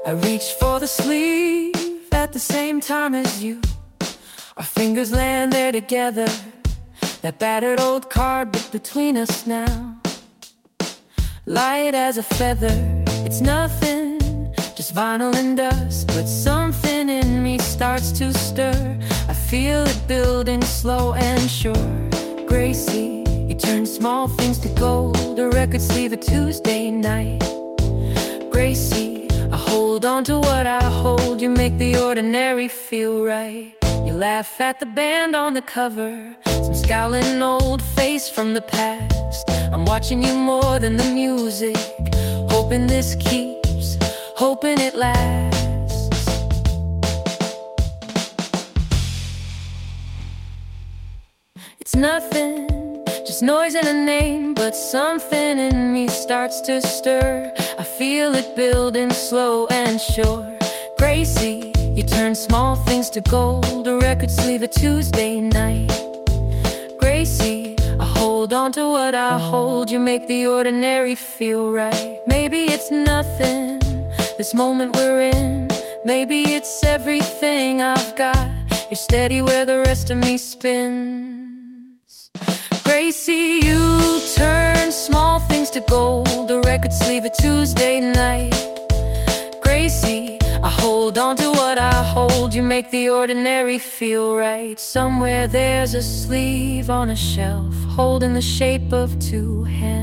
I reach for the sleeve at the same time as you. Our fingers land there together. That battered old card bit between us now. Light as a feather, it's nothing, just vinyl and dust. But something in me starts to stir. I feel it building slow and sure. Gracie, you turn small things to gold. A record sleeve, a Tuesday night. Gracie, I hold on to what I hold. You make the ordinary feel right. You laugh at the band on the cover, some scowling old face from the past. I'm watching you more than the music, hoping this keeps, hoping it lasts. It's nothing, just noise and a name, but something in me starts to stir. I feel it building slow and sure. Gracie, you turn small things to gold. A record sleeve, a Tuesday night. Gracie, I hold on to what I hold. You make the ordinary feel right. Maybe it's nothing, this moment we're in. Maybe it's everything I've got. You're steady where the rest of me spins. Gracie, you turn small things to gold. A record sleeve, a Tuesday night. Gracie, I hold on to what I hold. You make the ordinary feel right. Somewhere there's a sleeve on a shelf, holding the shape of two hands.